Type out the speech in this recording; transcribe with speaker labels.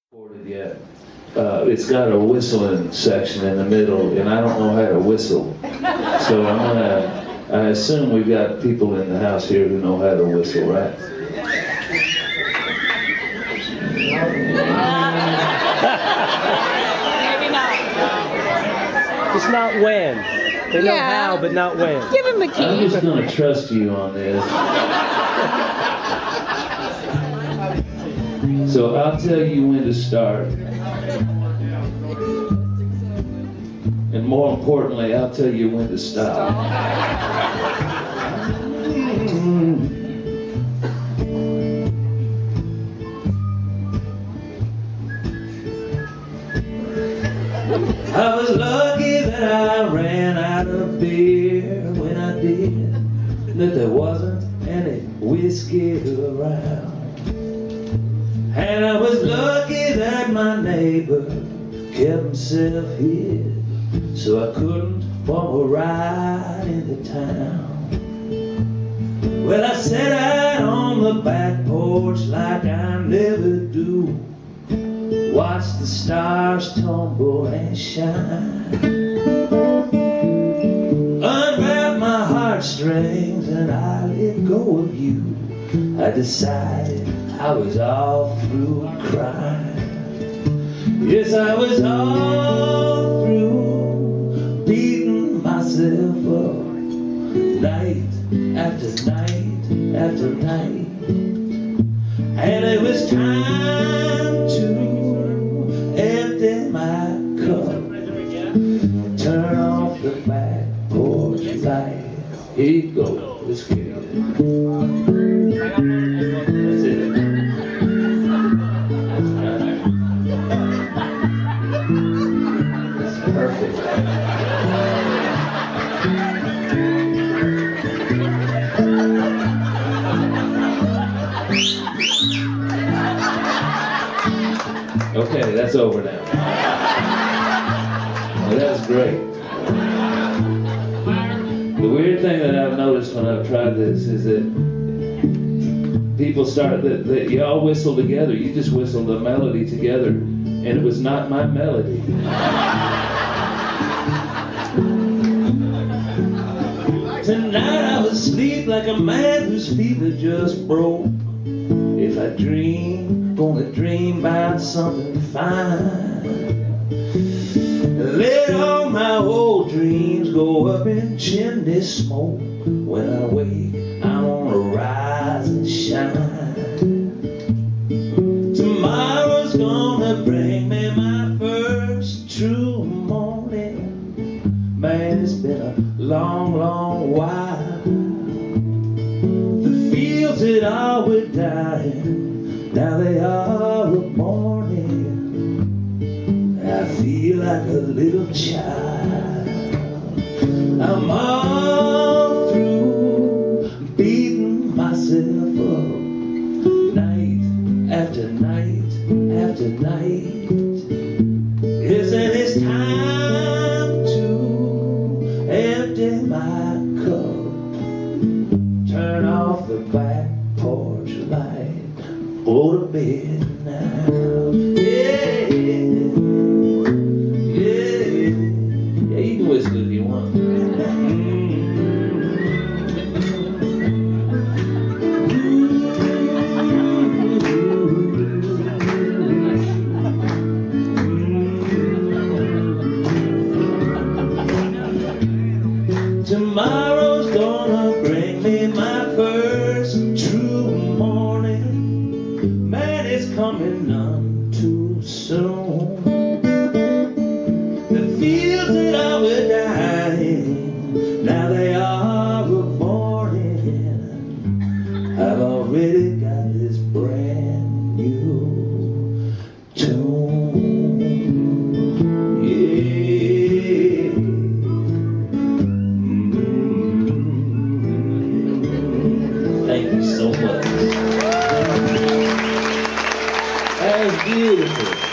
Speaker 1: Recorded yet. It's got a whistling section in the middle, and I don't know how to whistle. So I assume we've got people in the house here who know how to whistle, right?
Speaker 2: Maybe not.
Speaker 3: It's not when. They know how, but not when.
Speaker 2: Give him a key.
Speaker 1: I'm just going to trust you on this. So I'll tell you when to start. And more importantly, I'll tell you when to stop. I was lucky that I ran out of beer when I did, that there wasn't any whiskey around. And I was lucky that my neighbor kept himself hid, so I couldn't bump a ride into town. Well, I sat out on the back porch like I never do, watch the stars tumble and shine, unwrap my heartstrings and I let go of you. I decided I was all through crying. Yes, I was all through beating myself up, night after night after night. And it was time to empty my cup, turn off the back porch light. Here you go, let's get it. That's it. That's perfect. Okay, that's over now. Well, that's great. The weird thing that I've noticed when I've tried this is that people start that you all whistle together. You just whistled the melody together, and it was not my melody. Tonight I was asleep like a man whose fever just broke. If I dream, gonna dream about something fine. Let all my old dreams go up in chimney smoke. When I wake, I wanna rise and shine. Tomorrow's gonna bring me my first true morning. Man, it's been a long, long while. The fields that all were dying, now they are a-morning. I feel like a little child. I'm all through beating myself up, night after night after night. Yes, and it's time to empty my cup, turn off the back porch light, go to bed now. You can whistle if you want. Tomorrow's gonna bring me my first true morning. Man, it's coming none too soon. The fields that I were dying, now they are a-morning. I've already got this brand new tune. Yeah. Thank you so much. That was beautiful.